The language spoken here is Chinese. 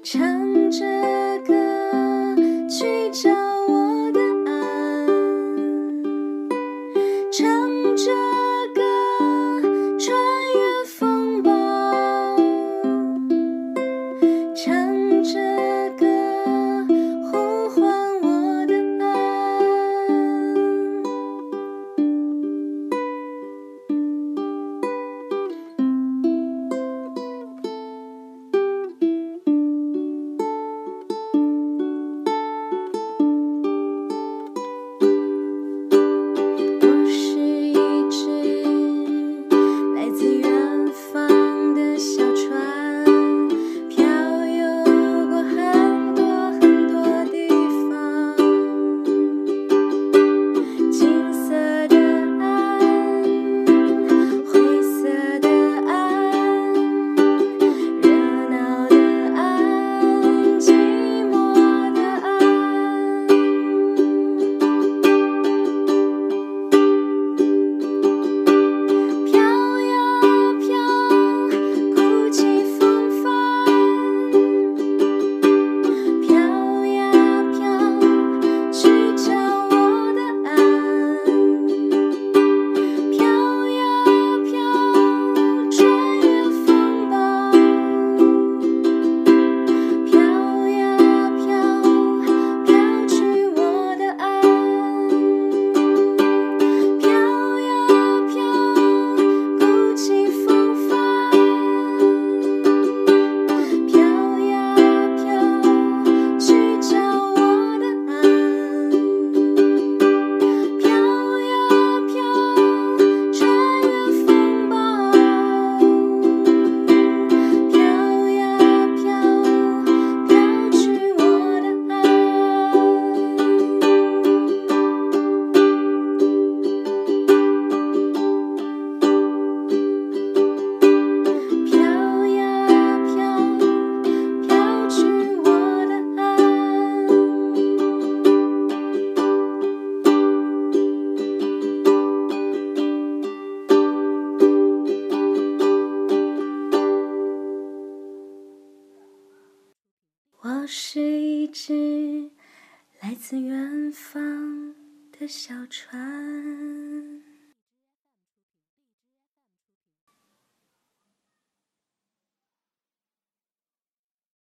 唱着歌去找我的岸，唱着歌穿越风暴，唱着歌呼唤我的岸。我是一只来自远方的小船，漂游过很多很多地方，金色的岸，灰色的岸，热闹的岸，寂寞的岸。飘呀飘，鼓起风帆，飘呀飘，去找我的岸，飘呀飘，穿越风暴，飘呀飘，飘去我的岸，飘呀飘，鼓起风帆，飘呀飘，去找我的岸，飘呀飘，穿越风暴，飘呀飘，飘去我的岸。飘呀飘，飘去我的岸。我是一只来自远方的小船。